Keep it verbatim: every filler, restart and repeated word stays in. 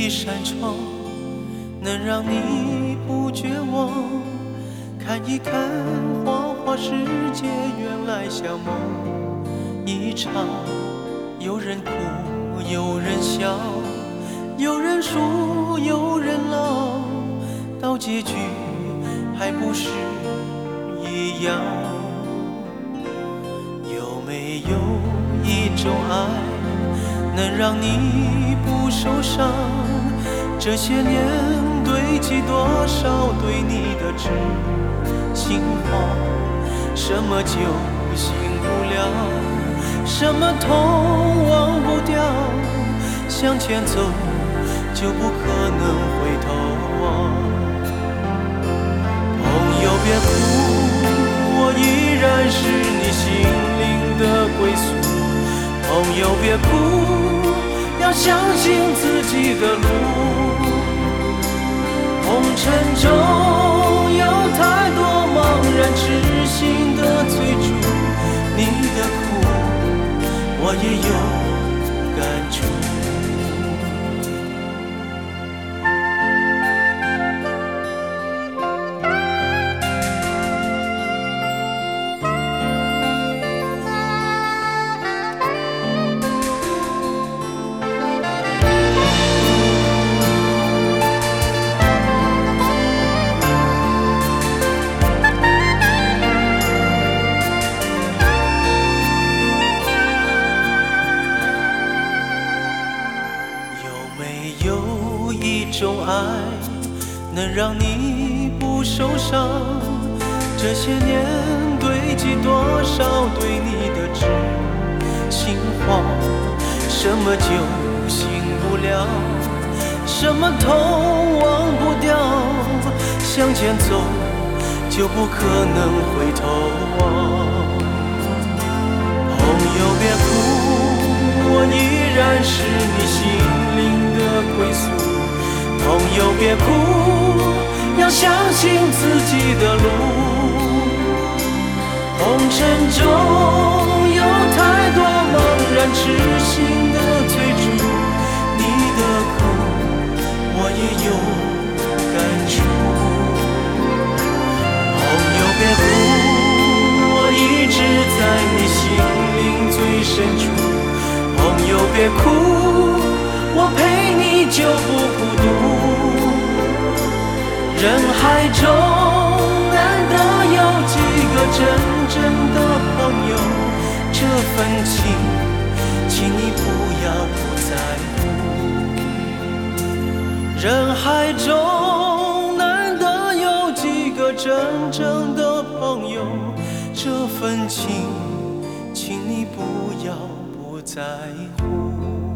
一扇窗，能让你不绝望。看一看花花世界，原来像梦一场。有人哭，有人笑，有人输，有人老，到结局还不是一样。有没有一种爱，能让你不受伤？这些年堆积多少对你的痴心话？什么酒醒不了，什么痛忘不掉，向前走就不可能回头望。朋友别哭，我依然是你心灵的归宿。朋友别哭，要相信自己的路。红尘中有太多茫然痴心的追逐，你的苦我也有感触。有一种爱，能让你不受伤。这些年堆积多少对你的痴心话？什么酒醒不了，什么痛忘不掉，向前走就不可能回头望。朋友别哭，我依然是你心灵的归宿。朋友别哭，要相信自己的路。红尘中有太多茫然痴心的追逐，你的苦我也有感触。朋友别哭，我一直在你心灵最深处。朋友别哭，我陪你就不孤独。人海中难得有几个真正的朋友，这份情请你不要不在乎。人海中难得有几个真正的朋友，这份情请你不要不在乎。